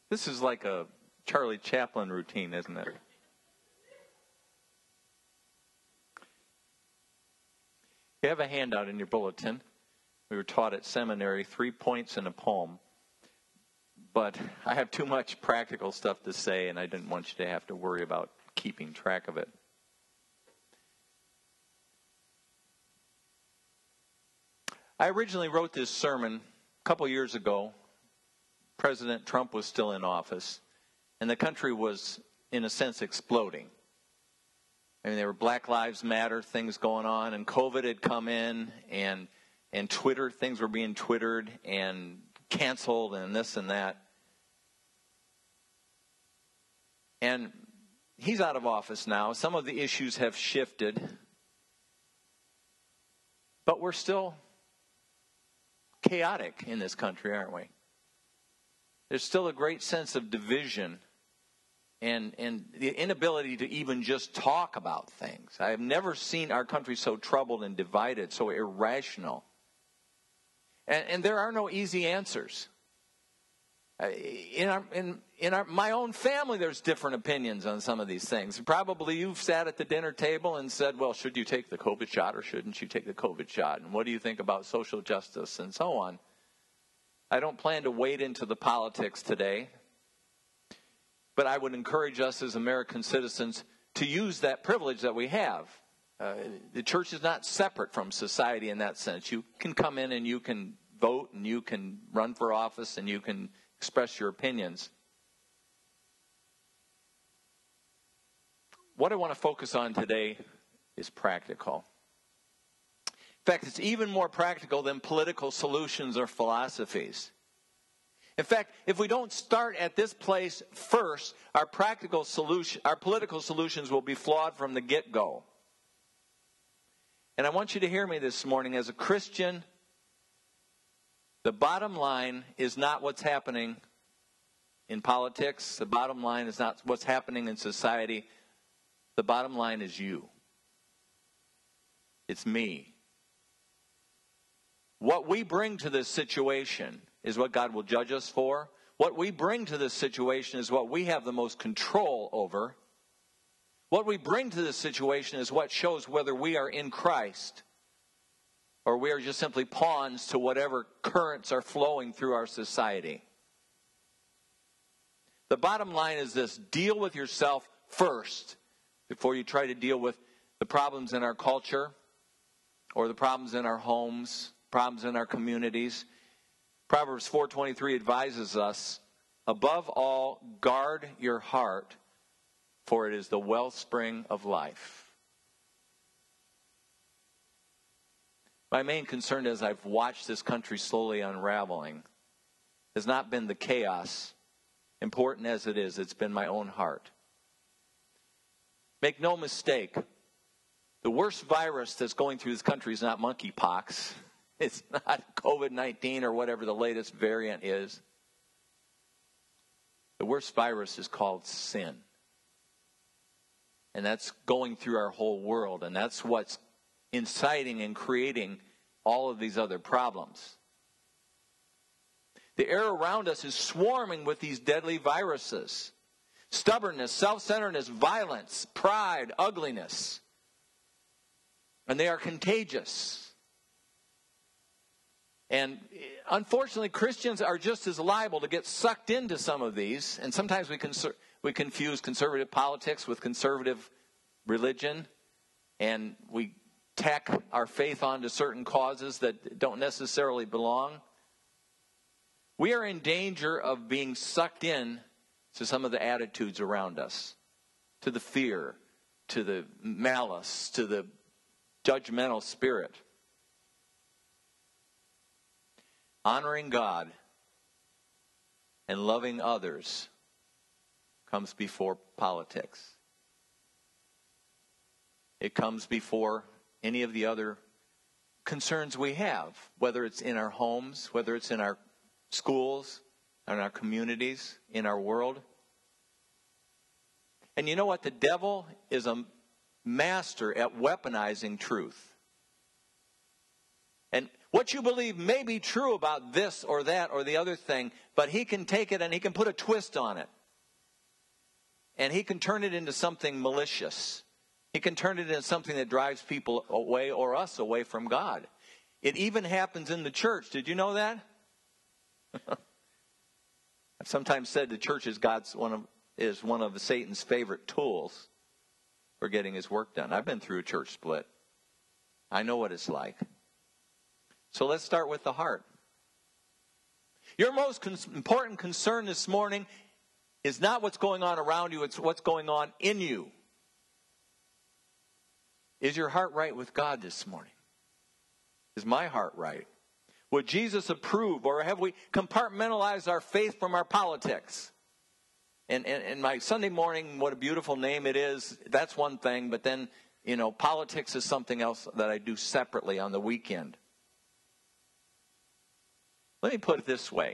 This is like a Charlie Chaplin routine, isn't it? You have a handout in your bulletin. We were taught at seminary 3 points in a poem. But I have too much practical stuff to say, and I didn't want you to have to worry about keeping track of it. I originally wrote this sermon a couple years ago. President Trump was still in office, and the country was, in a sense, exploding. I mean, there were Black Lives Matter things going on, and COVID had come in, and Twitter, things were being twittered and canceled and this and that. And he's out of office now. Some of the issues have shifted, but we're still chaotic in this country, aren't we? There's still a great sense of division and the inability to even just talk about things. I have never seen our country so troubled and divided, so irrational. And there are no easy answers. In my own family, there's different opinions on some of these things. Probably you've sat at the dinner table and said, well, should you take the COVID shot or shouldn't you take the COVID shot? And what do you think about social justice and so on? I don't plan to wade into the politics today, but I would encourage us as American citizens to use that privilege that we have. The church is not separate from society in that sense. You can come in and you can vote and you can run for office and you can express your opinions. What I want to focus on today is practical. In fact, it's even more practical than political solutions or philosophies. In fact, if we don't start at this place first, our political solutions will be flawed from the get-go. And I want you to hear me this morning. As a Christian, the bottom line is not what's happening in politics. The bottom line is not what's happening in society. The bottom line is you. It's me. What we bring to this situation is what God will judge us for. What we bring to this situation is what we have the most control over. What we bring to this situation is what shows whether we are in Christ or we are just simply pawns to whatever currents are flowing through our society. The bottom line is this: deal with yourself first before you try to deal with the problems in our culture or the problems in our homes, problems in our communities. Proverbs 4:23 advises us, above all, guard your heart, for it is the wellspring of life. My main concern as I've watched this country slowly unraveling has not been the chaos, important as it is, it's been my own heart. Make no mistake, the worst virus that's going through this country is not monkeypox. It's not COVID-19 or whatever the latest variant is. The worst virus is called sin. And that's going through our whole world. And that's what's inciting and creating all of these other problems. The air around us is swarming with these deadly viruses. Stubbornness, self-centeredness, violence, pride, ugliness. And they are contagious. And unfortunately, Christians are just as liable to get sucked into some of these. And sometimes we confuse conservative politics with conservative religion. And we tack our faith onto certain causes that don't necessarily belong. We are in danger of being sucked in to some of the attitudes around us. To the fear, to the malice, to the judgmental spirit. Honoring God and loving others comes before politics. It comes before any of the other concerns we have, whether it's in our homes, whether it's in our schools, in our communities, in our world. And you know what? The devil is a master at weaponizing truth. And What you believe may be true about this or that or the other thing, but he can take it and he can put a twist on it. And he can turn it into something malicious. He can turn it into something that drives people away or us away from God. It even happens in the church. Did you know that? I've sometimes said the church is one of Satan's favorite tools for getting his work done. I've been through a church split. I know what it's like. So let's start with the heart. Your most important concern this morning is not what's going on around you, it's what's going on in you. Is your heart right with God this morning? Is my heart right? Would Jesus approve, or have we compartmentalized our faith from our politics? And my Sunday morning, what a beautiful name it is, that's one thing, but then, politics is something else that I do separately on the weekend. Let me put it this way.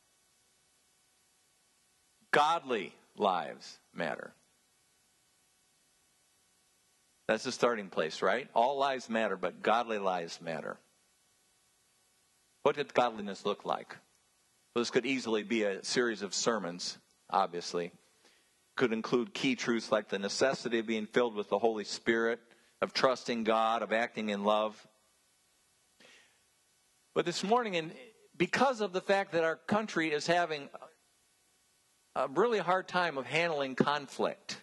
Godly lives matter. That's the starting place, right? All lives matter, but godly lives matter. What did godliness look like? Well, this could easily be a series of sermons, obviously. Could include key truths like the necessity of being filled with the Holy Spirit, of trusting God, of acting in love. But this morning, because of the fact that our country is having a really hard time of handling conflict,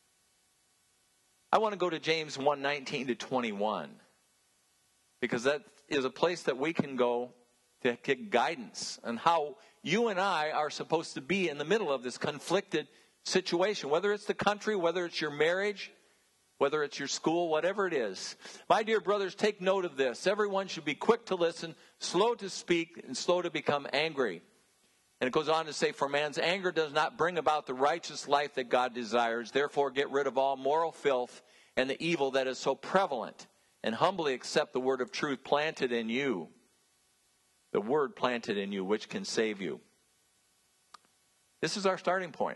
I want to go to James 1:19-21, because that is a place that we can go to get guidance on how you and I are supposed to be in the middle of this conflicted situation, whether it's the country, whether it's your marriage, whether it's your school, whatever it is. My dear brothers, take note of this. Everyone should be quick to listen, slow to speak, and slow to become angry. And it goes on to say, for man's anger does not bring about the righteous life that God desires. Therefore, get rid of all moral filth and the evil that is so prevalent, and humbly accept the word of truth planted in you. The word planted in you, which can save you. This is our starting point.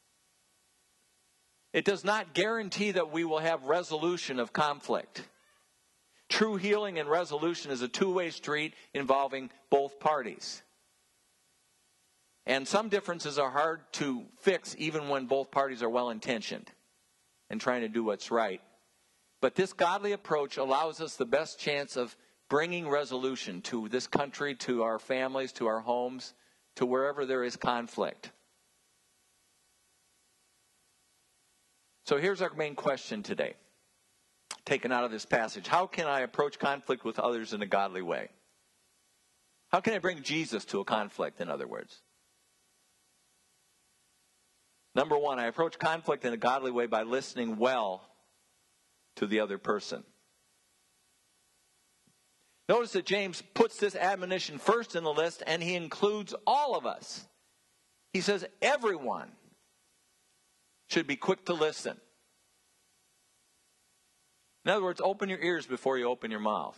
It does not guarantee that we will have resolution of conflict. True healing and resolution is a two-way street involving both parties. And some differences are hard to fix even when both parties are well-intentioned and trying to do what's right. But this godly approach allows us the best chance of bringing resolution to this country, to our families, to our homes, to wherever there is conflict. So here's our main question today, taken out of this passage. How can I approach conflict with others in a godly way? How can I bring Jesus to a conflict, in other words? Number one, I approach conflict in a godly way by listening well to the other person. Notice that James puts this admonition first in the list, and he includes all of us. He says everyone should be quick to listen. In other words, open your ears before you open your mouth.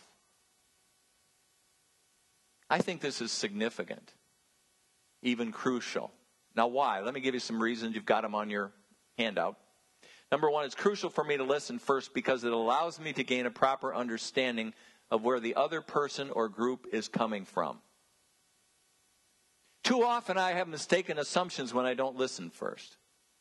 I think this is significant, even crucial. Now, why? Let me give you some reasons. You've got them on your handout. Number one, it's crucial for me to listen first because it allows me to gain a proper understanding of where the other person or group is coming from. Too often I have mistaken assumptions when I don't listen first.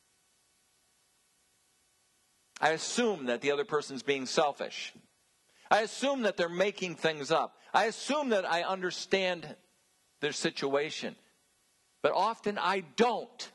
I assume that the other person's being selfish. I assume that they're making things up. I assume that I understand their situation. But often I don't.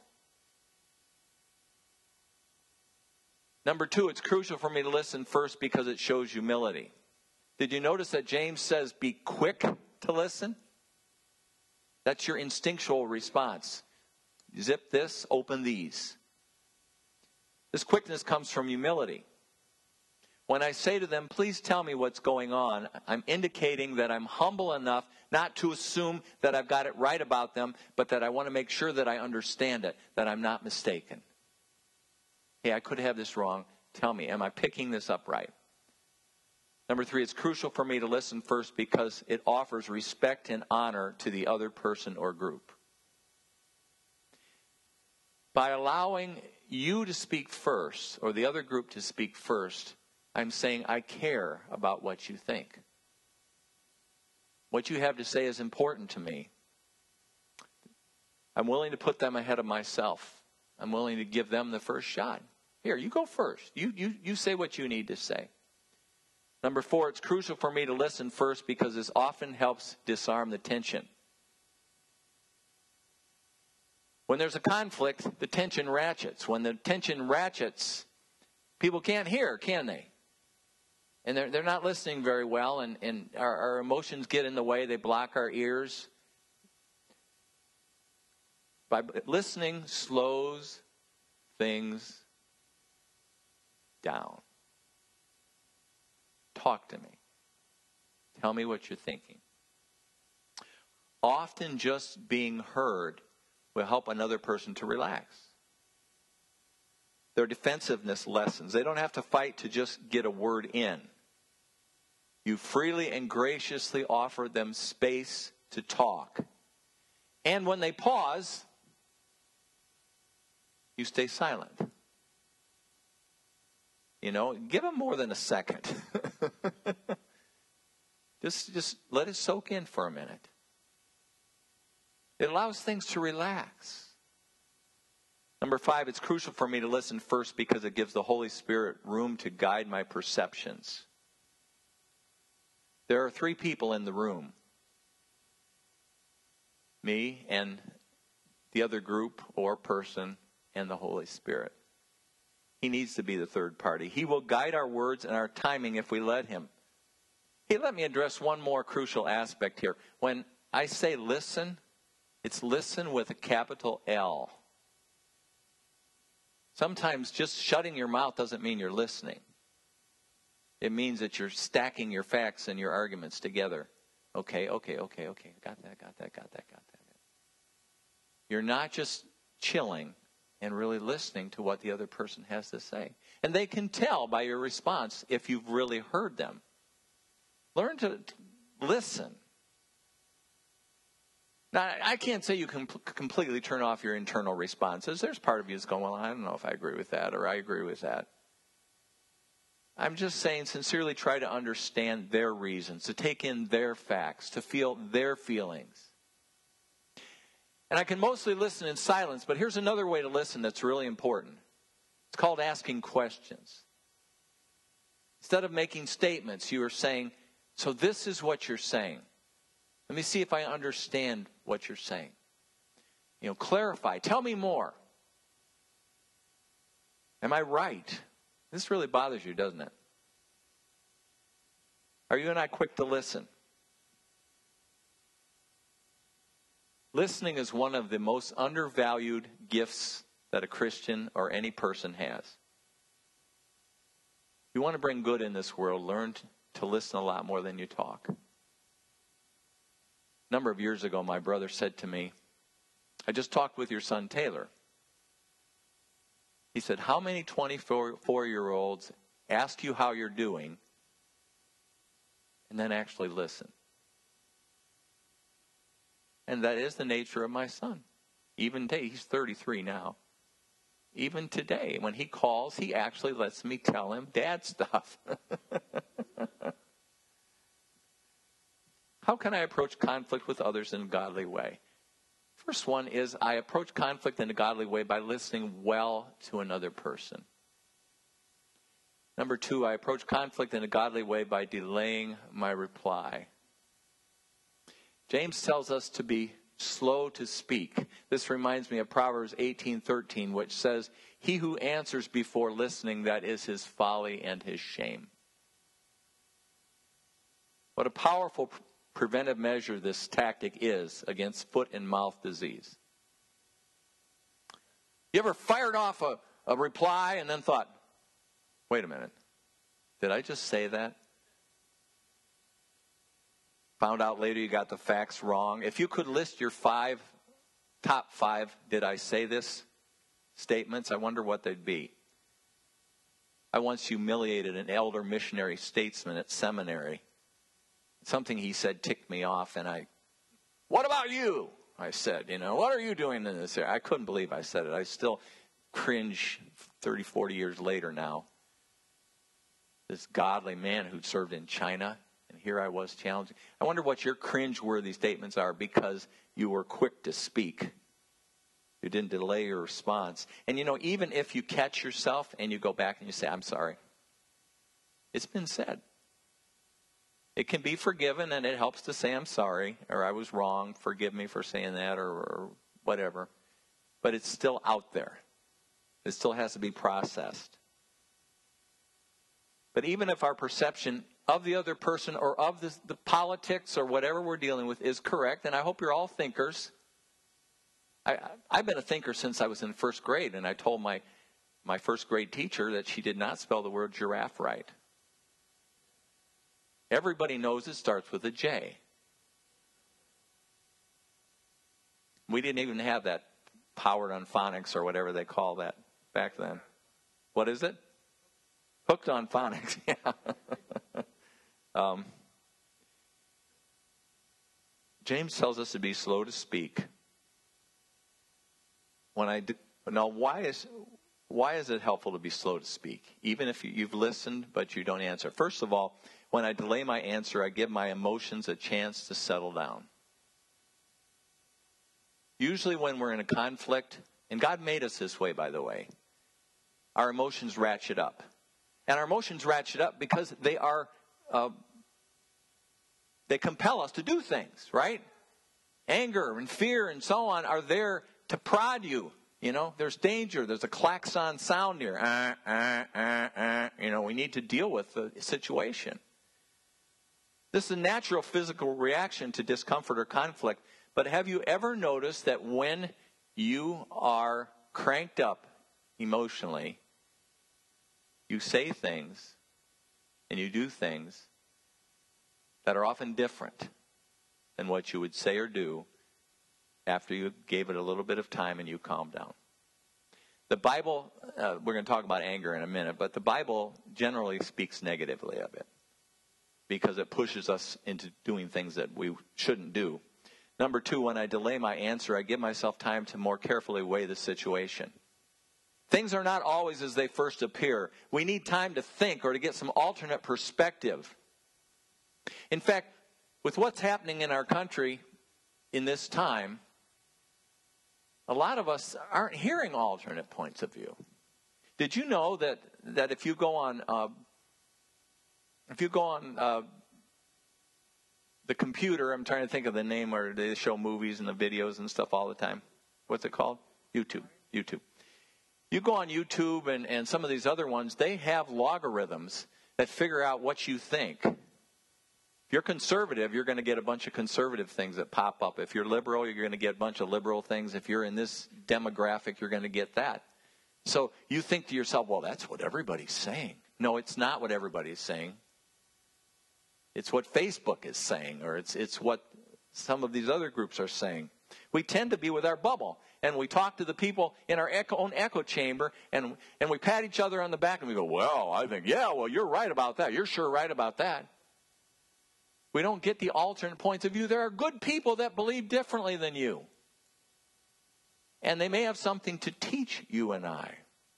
Number two, it's crucial for me to listen first because it shows humility. Did you notice that James says be quick to listen? That's your instinctual response. Zip this, open these. This quickness comes from humility. When I say to them, please tell me what's going on, I'm indicating that I'm humble enough not to assume that I've got it right about them, but that I want to make sure that I understand it, that I'm not mistaken. Hey, I could have this wrong. Tell me, am I picking this up right? Number three, it's crucial for me to listen first because it offers respect and honor to the other person or group. By allowing you to speak first, or the other group to speak first, I'm saying I care about what you think. What you have to say is important to me. I'm willing to put them ahead of myself. I'm willing to give them the first shot. Here, you go first. You say what you need to say. Number 4, it's crucial for me to listen first because this often helps disarm the tension. When there's a conflict, the tension ratchets. When the tension ratchets, people can't hear, can they? And they're not listening very well, and our emotions get in the way. They block our ears. By listening slows things down. Talk to me. Tell me what you're thinking. Often just being heard will help another person to relax. Their defensiveness lessens. They don't have to fight to just get a word in. You freely and graciously offer them space to talk. And when they pause, you stay silent. You know, give them more than a second. Just let it soak in for a minute. It allows things to relax. Number 5, it's crucial for me to listen first because it gives the Holy Spirit room to guide my perceptions. There are 3 people in the room. Me and the other group or person and the Holy Spirit. He needs to be the third party. He will guide our words and our timing if we let him. Hey, let me address one more crucial aspect here. When I say listen, it's listen with a capital L. Sometimes just shutting your mouth doesn't mean you're listening. It means that you're stacking your facts and your arguments together. Okay. Got that. You're not just chilling and really listening to what the other person has to say. And they can tell by your response if you've really heard them. Learn to listen. Now, I can't say you can completely turn off your internal responses. There's part of you that's going, well, I don't know if I agree with that or I agree with that. I'm just saying sincerely try to understand their reasons, to take in their facts, to feel their feelings. And I can mostly listen in silence, but here's another way to listen that's really important. It's called asking questions. Instead of making statements, you are saying, so this is what you're saying. Let me see if I understand what you're saying. You know, clarify. Tell me more. Am I right? This really bothers you, doesn't it? Are you and I quick to listen? Listening is one of the most undervalued gifts that a Christian or any person has. If you want to bring good in this world, learn to listen a lot more than you talk. A number of years ago, my brother said to me, I just talked with your son Taylor. He said, how many 24-year-olds ask you how you're doing and then actually listen? And that is the nature of my son. Even today, he's 33 now. Even today, when he calls, he actually lets me tell him dad stuff. How can I approach conflict with others in a godly way? First one is I approach conflict in a godly way by listening well to another person. Number 2, I approach conflict in a godly way by delaying my reply. James tells us to be slow to speak. This reminds me of Proverbs 18:13, which says, he who answers before listening, that is his folly and his shame. What a powerful preventive measure this tactic is against foot and mouth disease. You ever fired off a reply and then thought, wait a minute, did I just say that? Found out later you got the facts wrong. If you could list your top five, did I say this statements, I wonder what they'd be. I once humiliated an elder missionary statesman at seminary. Something he said ticked me off, and what about you? I said, what are you doing in this area? I couldn't believe I said it. I still cringe 30, 40 years later now. This godly man who served in China And here I was challenging. I wonder what your cringe-worthy statements are because you were quick to speak. You didn't delay your response. And even if you catch yourself and you go back and you say, I'm sorry, it's been said. It can be forgiven, and it helps to say, I'm sorry, or I was wrong, forgive me for saying that, or whatever. But it's still out there. It still has to be processed. But even if our perception of the other person or of the politics or whatever we're dealing with is correct, and I hope you're all thinkers. I've been a thinker since I was in first grade, and I told my first grade teacher that she did not spell the word giraffe right. Everybody knows it starts with a J. We didn't even have that powered on phonics or whatever they call that back then. What is it? Hooked on phonics, yeah. James tells us to be slow to speak. Now, why is it helpful to be slow to speak? Even if you've listened, but you don't answer. First of all, when I delay my answer, I give my emotions a chance to settle down. Usually when we're in a conflict, and God made us this way, by the way, our emotions ratchet up. And our emotions ratchet up because they compel us to do things, right? Anger and fear and so on are there to prod you. There's danger. There's a klaxon sound here. We need to deal with the situation. This is a natural physical reaction to discomfort or conflict. But have you ever noticed that when you are cranked up emotionally, you say things and you do things that are often different than what you would say or do after you gave it a little bit of time and you calmed down? The Bible, we're going to talk about anger in a minute, but the Bible generally speaks negatively of it because it pushes us into doing things that we shouldn't do. Number 2, when I delay my answer, I give myself time to more carefully weigh the situation. Things are not always as they first appear. We need time to think or to get some alternate perspective. In fact, with what's happening in our country in this time, a lot of us aren't hearing alternate points of view. Did you know that if you go on the computer, I'm trying to think of the name where they show movies and the videos and stuff all the time. What's it called? YouTube. You go on YouTube and some of these other ones, they have logarithms that figure out what you think. If you're conservative, you're going to get a bunch of conservative things that pop up. If you're liberal, you're going to get a bunch of liberal things. If you're in this demographic, you're going to get that. So you think to yourself, well, that's what everybody's saying. No, it's not what everybody's saying. It's what Facebook is saying, or it's what some of these other groups are saying. We tend to be with our bubble, and we talk to the people in our own echo chamber, and we pat each other on the back, and we go, well, I think, yeah, well, you're right about that. You're sure right about that. We don't get the alternate points of view. There are good people that believe differently than you. And they may have something to teach you and I.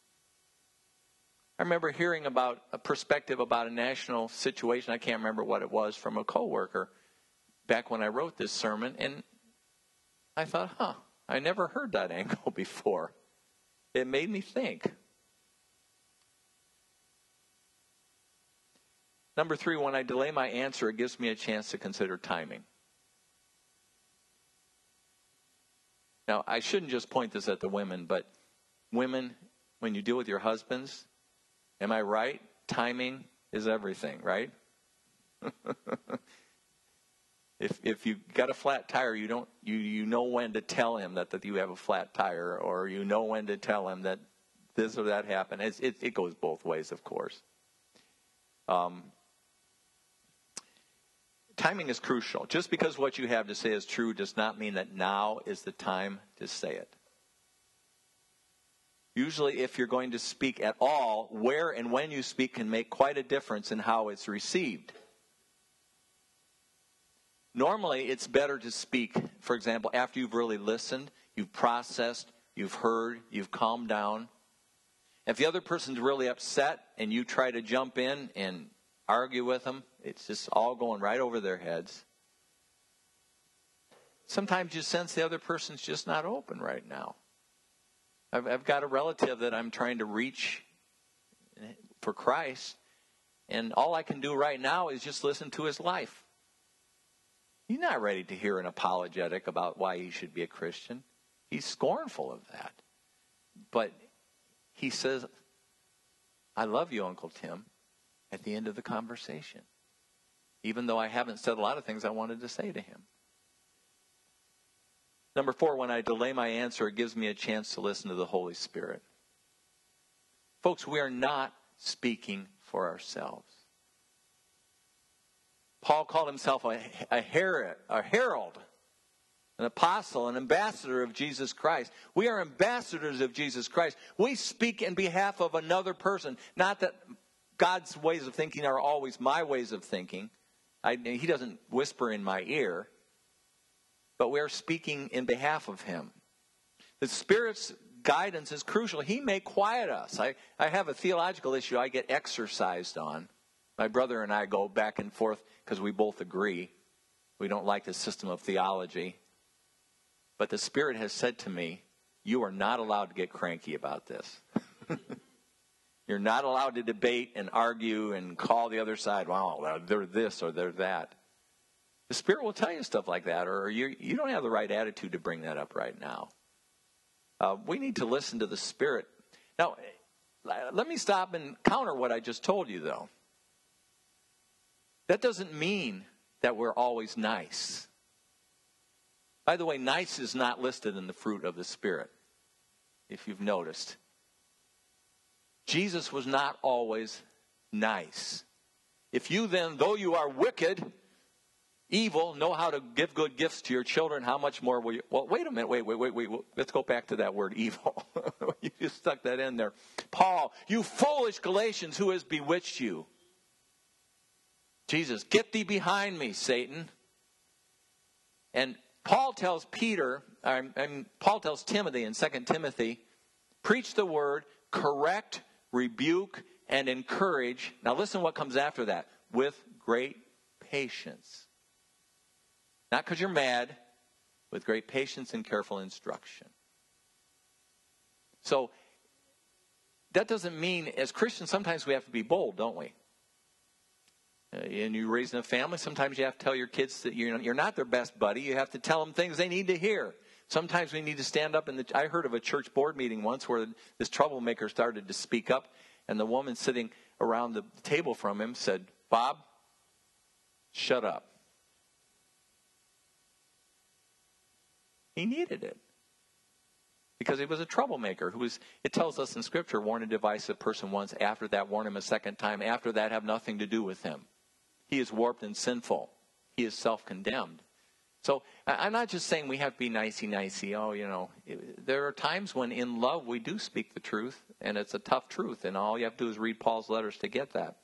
I remember hearing about a perspective about a national situation. I can't remember what it was from a coworker back when I wrote this sermon. And I thought, I never heard that angle before. It made me think. Number 3, when I delay my answer, it gives me a chance to consider timing. Now, I shouldn't just point this at the women, but women, when you deal with your husbands, am I right? Timing is everything, right? If you got a flat tire, you know when to tell him that you have a flat tire, or you know when to tell him that this or that happened. It goes both ways, of course. Timing is crucial. Just because what you have to say is true does not mean that now is the time to say it. Usually, if you're going to speak at all, where and when you speak can make quite a difference in how it's received. Normally, it's better to speak, for example, after you've really listened, you've processed, you've heard, you've calmed down. If the other person's really upset and you try to jump in and argue with them. It's just all going right over their heads. Sometimes you sense the other person's just not open right now. I've got a relative that I'm trying to reach for Christ, and all I can do right now is just listen to his life. He's not ready to hear an apologetic about why he should be a Christian. He's scornful of that. But he says, I love you, Uncle Tim, at the end of the conversation, even though I haven't said a lot of things I wanted to say to him. Number 4, when I delay my answer, it gives me a chance to listen to the Holy Spirit. Folks, we are not speaking for ourselves. Paul called himself a herald, an apostle, an ambassador of Jesus Christ. We are ambassadors of Jesus Christ. We speak in behalf of another person. Not that God's ways of thinking are always my ways of thinking. He doesn't whisper in my ear. But we're speaking in behalf of him. The Spirit's guidance is crucial. He may quiet us. I have a theological issue I get exercised on. My brother and I go back and forth because we both agree. We don't like the system of theology. But the Spirit has said to me, you are not allowed to get cranky about this. You're not allowed to debate and argue and call the other side, well, they're this or they're that. The Spirit will tell you stuff like that, or you don't have the right attitude to bring that up right now. We need to listen to the Spirit. Now, let me stop and counter what I just told you, though. That doesn't mean that we're always nice. By the way, nice is not listed in the fruit of the Spirit, if you've noticed. Jesus was not always nice. If you then, though you are wicked, evil, know how to give good gifts to your children, how much more will you... Well, wait a minute. Wait. Let's go back to that word evil. You just stuck that in there. Paul, you foolish Galatians, who has bewitched you? Jesus, get thee behind me, Satan. And Paul tells Timothy in 2 Timothy, preach the word, correct, rebuke, and encourage. Now listen what comes after that. With great patience. Not because you're mad, with great patience and careful instruction. So, that doesn't mean, as Christians, sometimes we have to be bold, don't we? And you raising a family, sometimes you have to tell your kids that you're not their best buddy. You have to tell them things they need to hear. Sometimes we need to stand up. I heard of a church board meeting once where this troublemaker started to speak up, and the woman sitting around the table from him said, Bob, shut up. He needed it. Because he was a troublemaker who was, it tells us in Scripture, warn a divisive person once, after that warn him a second time, after that have nothing to do with him. He is warped and sinful. He is self-condemned. So I'm not just saying we have to be nicey. There are times when in love we do speak the truth, and it's a tough truth, and all you have to do is read Paul's letters to get that.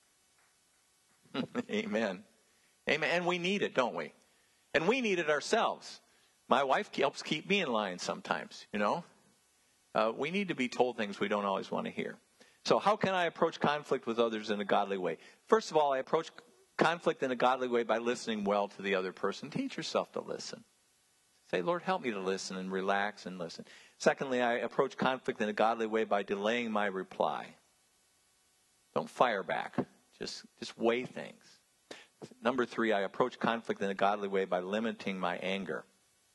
Amen. Amen. And we need it, don't we? And we need it ourselves. My wife helps keep me in line sometimes, We need to be told things we don't always want to hear. So how can I approach conflict with others in a godly way? First of all, I approach conflict in a godly way by listening well to the other person. Teach yourself to listen. Say, Lord, help me to listen and relax and listen. Secondly, I approach conflict in a godly way by delaying my reply. Don't fire back. Just weigh things. Number 3, I approach conflict in a godly way by limiting my anger.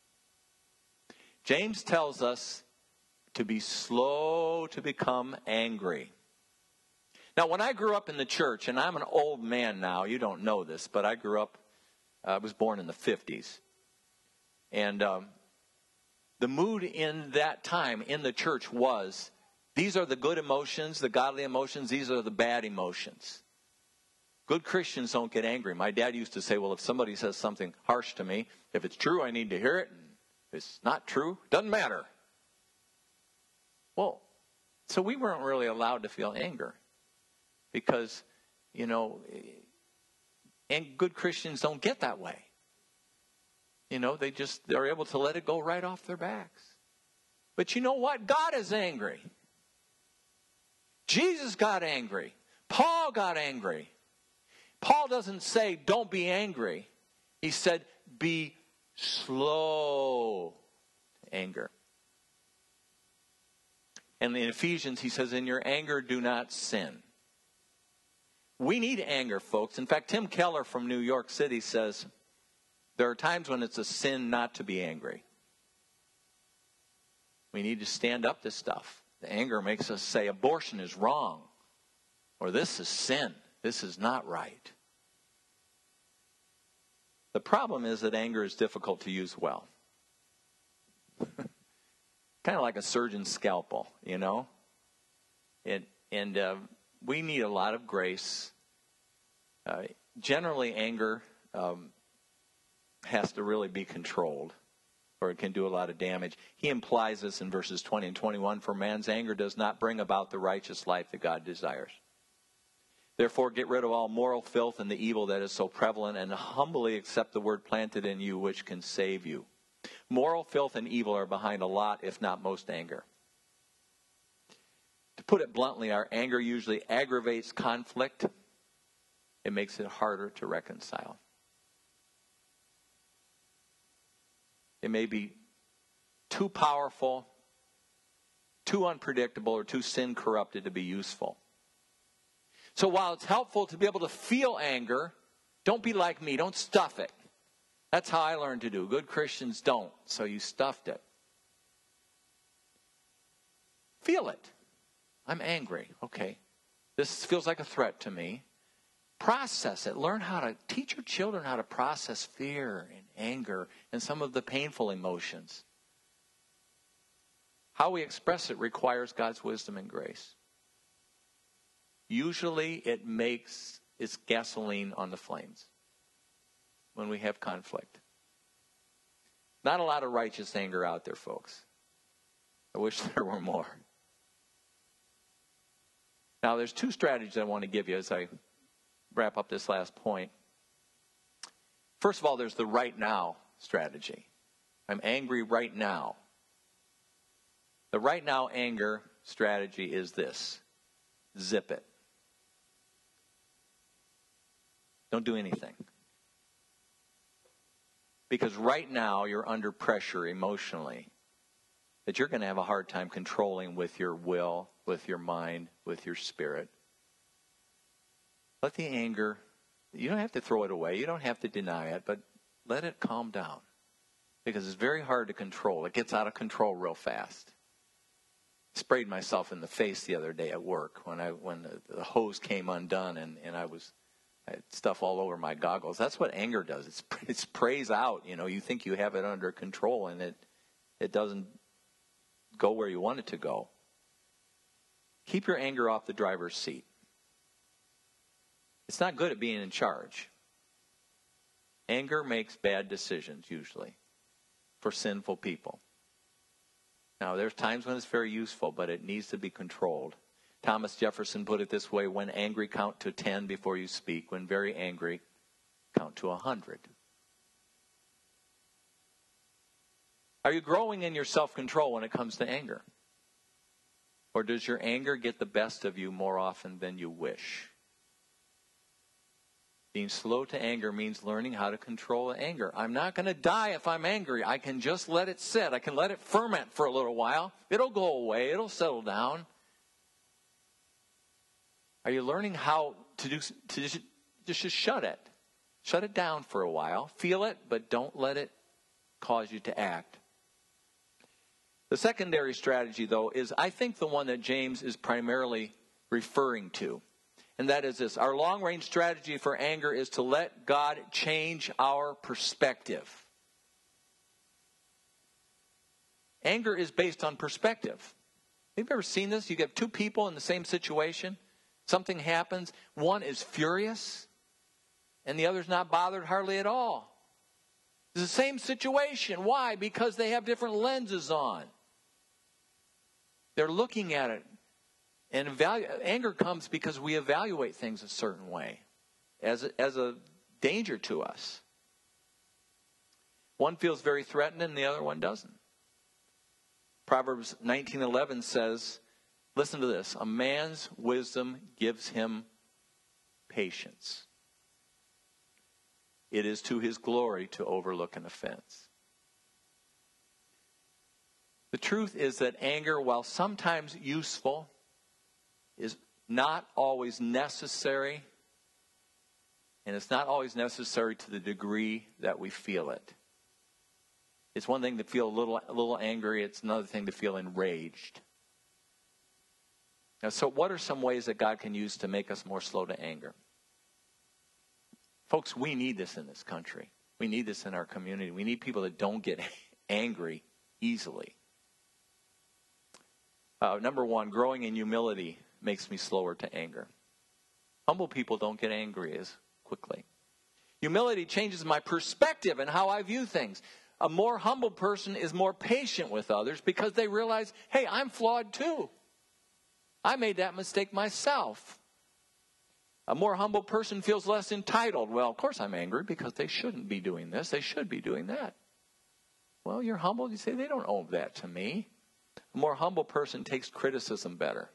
James tells us to be slow to become angry. Now, when I grew up in the church, and I'm an old man now, you don't know this, but I was born in the 50s. And the mood in that time in the church was, these are the good emotions, the godly emotions, these are the bad emotions. Good Christians don't get angry. My dad used to say, well, if somebody says something harsh to me, if it's true, I need to hear it. If it's not true, doesn't matter. Well, so we weren't really allowed to feel anger because, and good Christians don't get that way. They're able to let it go right off their backs. But you know what? God is angry. Jesus got angry. Paul got angry. Paul doesn't say, don't be angry. He said, be slow to anger. And in Ephesians, he says, in your anger, do not sin. We need anger, folks. In fact, Tim Keller from New York City says, there are times when it's a sin not to be angry. We need to stand up to stuff. The anger makes us say abortion is wrong, or this is sin. This is not right. The problem is that anger is difficult to use well. Kind of like a surgeon's scalpel, you know? We need a lot of grace. Generally, anger has to really be controlled, or it can do a lot of damage. He implies this in verses 20 and 21, for man's anger does not bring about the righteous life that God desires. Therefore, get rid of all moral filth and the evil that is so prevalent, and humbly accept the word planted in you, which can save you. Moral filth and evil are behind a lot, if not most, anger. To put it bluntly, our anger usually aggravates conflict. It makes it harder to reconcile. It may be too powerful, too unpredictable, or too sin-corrupted to be useful. So while it's helpful to be able to feel anger, don't be like me. Don't stuff it. That's how I learned to do. Good Christians don't, so you stuffed it. Feel it. I'm angry. Okay. This feels like a threat to me. Process it. Learn how to teach your children how to process fear and anger and some of the painful emotions. How we express it requires God's wisdom and grace. Usually it's gasoline on the flames when we have conflict. Not a lot of righteous anger out there, folks. I wish there were more. Now, there's two strategies I want to give you as I wrap up this last point. First of all, there's the right now strategy. I'm angry right now. The right now anger strategy is this. Zip it. Don't do anything. Because right now you're under pressure emotionally that you're going to have a hard time controlling with your will, with your mind, with your spirit. Let the anger, you don't have to throw it away. You don't have to deny it, but let it calm down. Because it's very hard to control. It gets out of control real fast. I sprayed myself in the face the other day at work when the hose came undone and I had stuff all over my goggles. That's what anger does. It sprays out. You know, you think you have it under control, and it doesn't go where you want it to go. Keep your anger off the driver's seat. It's not good at being in charge. Anger makes bad decisions, usually, for sinful people. Now, there's times when it's very useful, but it needs to be controlled. Thomas Jefferson put it this way: when angry, count to 10 before you speak. When very angry, count to 100. Are you growing in your self-control when it comes to anger? Or does your anger get the best of you more often than you wish? Being slow to anger means learning how to control anger. I'm not going to die if I'm angry. I can just let it sit. I can let it ferment for a little while. It'll go away. It'll settle down. Are you learning how to just shut it? Shut it down for a while. Feel it, but don't let it cause you to act. The secondary strategy, though, is I think the one that James is primarily referring to. And that is this. Our long-range strategy for anger is to let God change our perspective. Anger is based on perspective. Have you ever seen this? You get two people in the same situation. Something happens. One is furious, and the other's not bothered hardly at all. It's the same situation. Why? Because they have different lenses on. They're looking at it. And anger comes because we evaluate things a certain way as a danger to us. One feels very threatened and the other one doesn't. Proverbs 19:11 says, listen to this, a man's wisdom gives him patience. It is to his glory to overlook an offense. The truth is that anger, while sometimes useful, is not always necessary, and it's not always necessary to the degree that we feel it. It's one thing to feel a little angry. It's another thing to feel enraged. Now, so what are some ways that God can use to make us more slow to anger? Folks, we need this in this country. We need this in our community. We need people that don't get angry easily. Number one, growing in humility makes me slower to anger. Humble people don't get angry as quickly. Humility changes my perspective and how I view things. A more humble person is more patient with others because they realize, hey, I'm flawed too. I made that mistake myself. A more humble person feels less entitled. Well, of course I'm angry because they shouldn't be doing this. They should be doing that. Well, you're humble. You say, they don't owe that to me. A more humble person takes criticism better.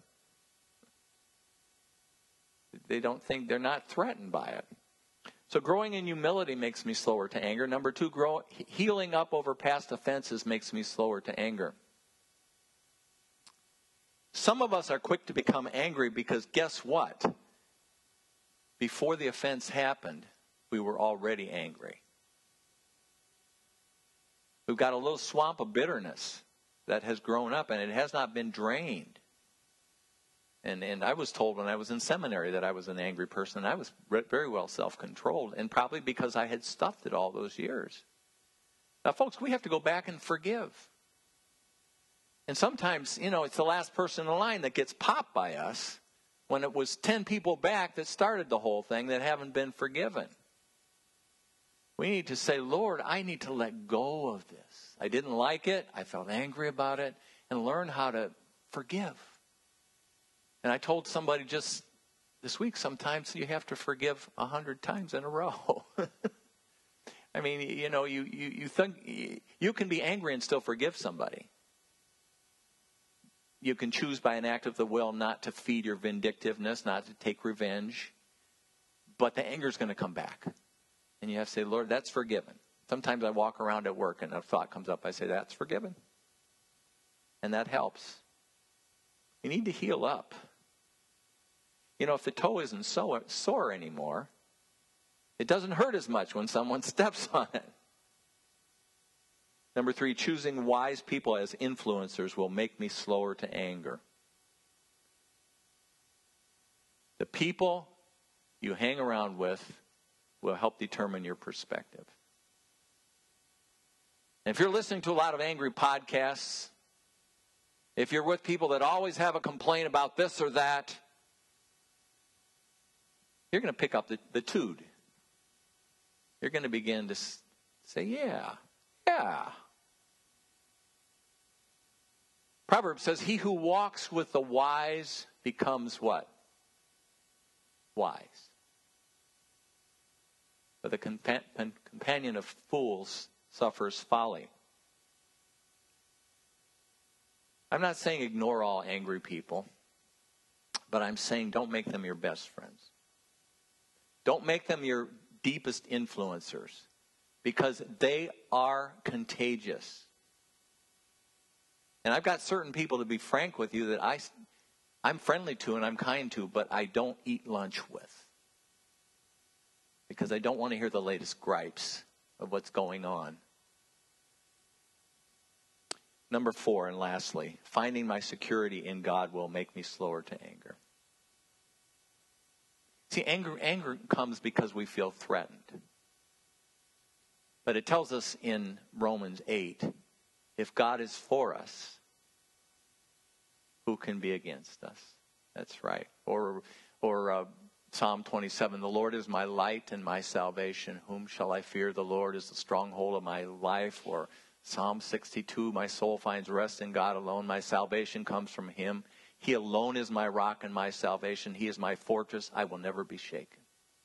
They don't think, they're not threatened by it. So growing in humility makes me slower to anger. Number two, healing up over past offenses makes me slower to anger. Some of us are quick to become angry because guess what? Before the offense happened, we were already angry. We've got a little swamp of bitterness that has grown up, and it has not been drained. And I was told when I was in seminary that I was an angry person, and I was very well self-controlled, and probably because I had stuffed it all those years. Now, folks, we have to go back and forgive. And sometimes, it's the last person in line that gets popped by us when it was 10 people back that started the whole thing that haven't been forgiven. We need to say, Lord, I need to let go of this. I didn't like it. I felt angry about it. And learn how to forgive. And I told somebody just this week, sometimes you have to forgive 100 times in a row. I mean, you think you can be angry and still forgive somebody. You can choose by an act of the will not to feed your vindictiveness, not to take revenge. But the anger is going to come back. And you have to say, Lord, that's forgiven. Sometimes I walk around at work and a thought comes up. I say, that's forgiven. And that helps. You need to heal up. If the toe isn't sore anymore, it doesn't hurt as much when someone steps on it. Number three, choosing wise people as influencers will make me slower to anger. The people you hang around with will help determine your perspective. And if you're listening to a lot of angry podcasts, if you're with people that always have a complaint about this or that, you're going to pick up the tude. You're going to begin to say, yeah. Proverbs says, he who walks with the wise becomes what? Wise. But the companion of fools suffers folly. I'm not saying ignore all angry people, but I'm saying don't make them your best friends. Don't make them your deepest influencers, because they are contagious. And I've got certain people, to be frank with you, that I'm friendly to and I'm kind to, but I don't eat lunch with. Because I don't want to hear the latest gripes of what's going on. Number 4, and lastly, finding my security in God will make me slower to anger. See, anger comes because we feel threatened. But it tells us in Romans 8, if God is for us, who can be against us? That's right. Or Psalm 27, the Lord is my light and my salvation. Whom shall I fear? The Lord is the stronghold of my life. Or Psalm 62, my soul finds rest in God alone. My salvation comes from him. He alone is my rock and my salvation. He is my fortress. I will never be shaken.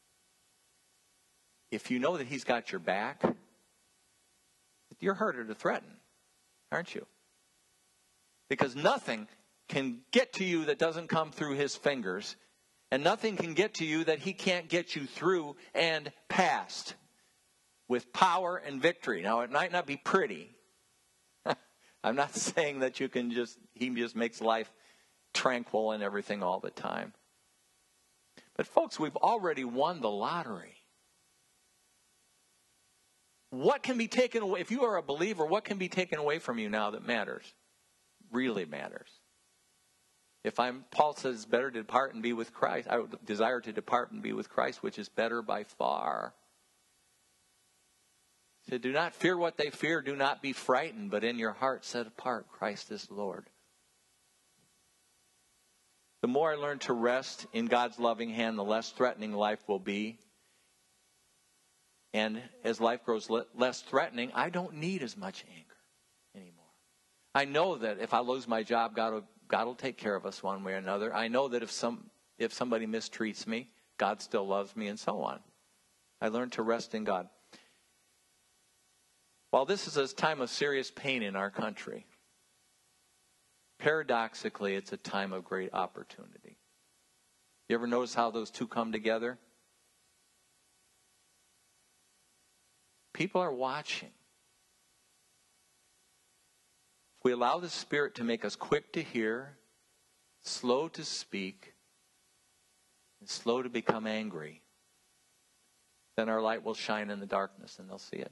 If you know that he's got your back, you're harder to threaten, aren't you? Because nothing can get to you that doesn't come through his fingers. And nothing can get to you that he can't get you through and past. with power and victory. Now, it might not be pretty. I'm not saying that he just makes life tranquil and everything all the time. But folks, we've already won the lottery. What can be taken away? If you are a believer, what can be taken away from you now that matters? Really matters. Paul says, better to depart and be with Christ. I would desire to depart and be with Christ, which is better by far. He said, do not fear what they fear. Do not be frightened, but in your heart set apart, Christ is Lord. The more I learn to rest in God's loving hand, the less threatening life will be. And as life grows less threatening, I don't need as much anger anymore. I know that if I lose my job, God will take care of us one way or another. I know that if somebody mistreats me, God still loves me, and so on. I learned to rest in God. While this is a time of serious pain in our country, paradoxically, it's a time of great opportunity. You ever notice how those two come together? People are watching. If we allow the Spirit to make us quick to hear, slow to speak, and slow to become angry, then our light will shine in the darkness and they'll see it.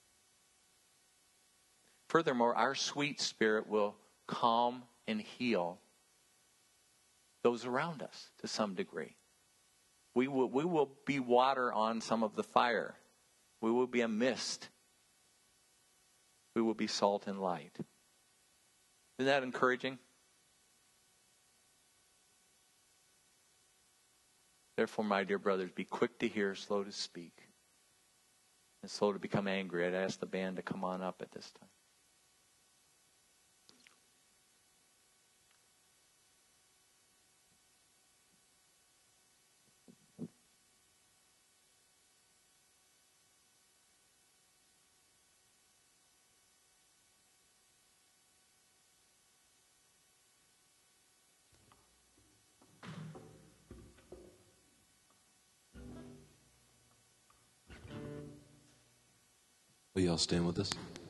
Furthermore, our sweet spirit will calm and heal those around us to some degree. We will be water on some of the fire. We will be a mist. We will be salt and light. Isn't that encouraging? Therefore, my dear brothers, be quick to hear, slow to speak, and slow to become angry. I'd ask the band to come on up at this time. Will you all stand with us?